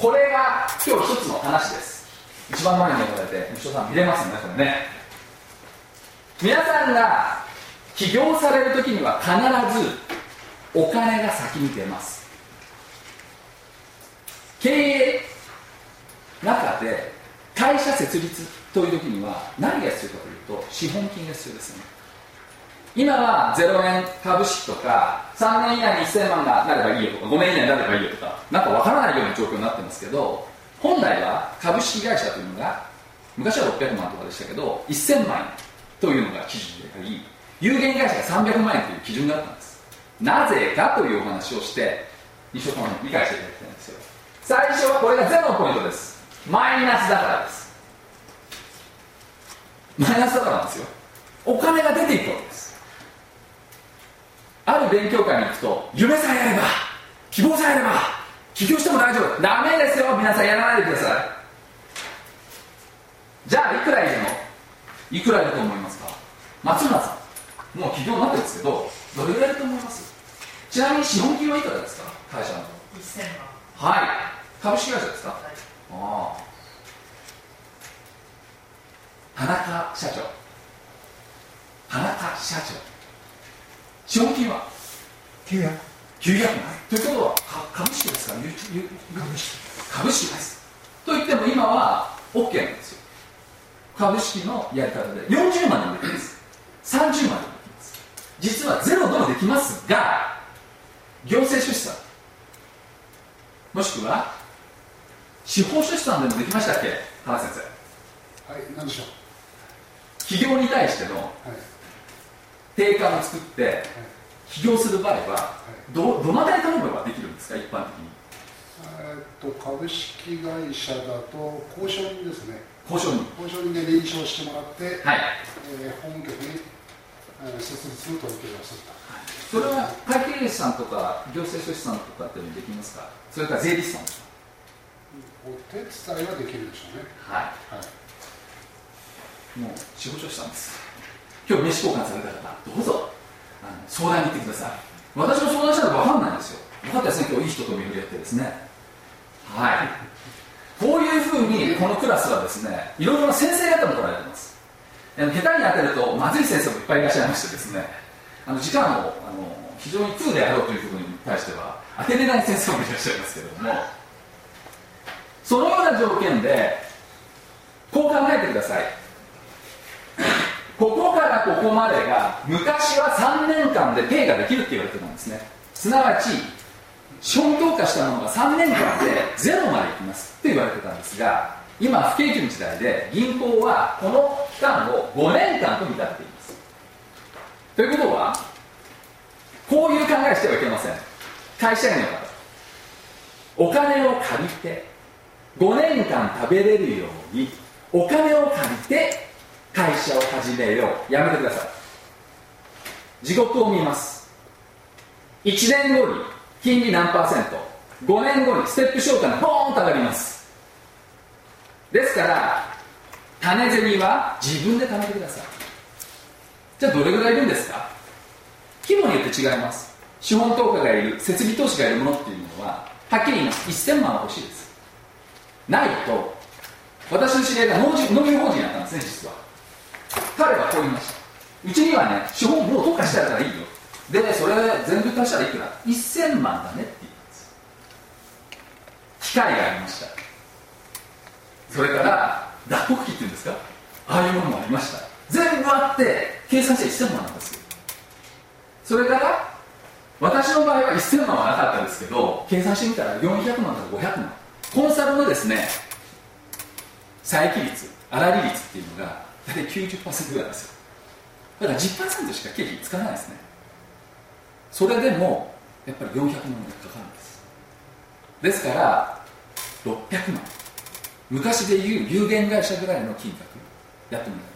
これが今日一つの話です。一番前に呼ばれて吉尾さん見れますよね、これね。皆さんが起業される時には必ずお金が先に出ます。経営中で会社設立という時には何が必要かというと資本金が必要ですね。今は0円株式とか3年以内に1000万がなればいいよとか5年以内になればいいよとかなんかわからないような状況になってますけど、本来は株式会社というのが昔は600万とかでしたけど1000万円というのが基準であり、有限会社が300万円という基準があったんです。なぜかというお話をして西尾さんに理解していただきたいんですよ。最初はこれがゼロのポイントです。マイナスだからです。マイナスだからなんですよ。お金が出ていくわけです。ある勉強会に行くと夢さえあれば希望さえあれば起業しても大丈夫。ダメですよ、皆さんやらないでください。じゃあいくらいるの？いくらいると思いますか？松村さんもう起業になってるんですけどどれぐらいいると思います？ちなみに資本金はいくらですか？会社の 1000 万。はい。株式会社ですか？はい。ああ。田中社長資本金は 900万ということは株式ですか？株式ですと言っても今は OK なんですよ。株式のやり方で40万でもできます。30万でもできます。実はゼロでもできますが、行政出資産もしくは司法出資産でもできましたっけ、原先生？ はい、何でしょう。 企業に対しての定価を作って起業する場合はどなたに頼めばできるんですか、一般的に？ 株式会社だと交渉人ですね。 交渉人で認証してもらって、 はい、 本局に設立する取り決めをすると。 それは会計士さんとか行政書士さんとかっていうのにできますか？それから税理士さんとか？ お手伝いはできるでしょうね。 はい、もう仕事したんです。今日名刺交換された方どうぞ相談に行ってください。私も相談したら分かんないんですよ。分かったですね、今日いい人と巡り合ってですね。はい、こういうふうにこのクラスはですね、いろいろな先生方も来られてます。下手に当てるとまずい先生もいっぱいいらっしゃいましてですね、時間を非常に空でやろうということに対しては当てれない先生もいらっしゃいますけれども、そのような条件でこう考えてください。ここからここまでが昔は3年間でペイができるって言われてたんですね。すなわち資本強化したものが3年間でゼロまでいきますって言われてたんですが、今不景気の時代で銀行はこの期間を5年間と見立てています。ということはこういう考えしてはいけません。会社員の方、お金を借りて5年間食べれるようにお金を借りて会社を始めよう。やめてください。地獄を見ます。1年後に金利何%、5年後にステップ償還がボーンと上がります。ですから種銭は自分で貯めてください。じゃあどれぐらいいるんですか？規模によって違います。資本投下がいる、設備投資がいるものっていうのははっきり言います。1000万は欲しいです。ないと、私の知り合いが農業法人やったんですね、実は。彼はこう言いました。うちにはね、資本もう特化してあるからいいよ。で、それ全部足したらいくら？ 1000 万だねって言ったんです。機械がありました。それから脱穀機っていうんですか、ああいうものもありました。全部あって計算して1000万なんですよ。それから私の場合は1000万はなかったですけど、計算してみたら400万から500万。コンサルのですね、再起率、粗利率っていうのが大体 90% ぐらいですよ。だから 10% しか経費つかないですね。それでもやっぱり400万がかかるんです。ですから600万、昔でいう有限会社ぐらいの金額やってもらう。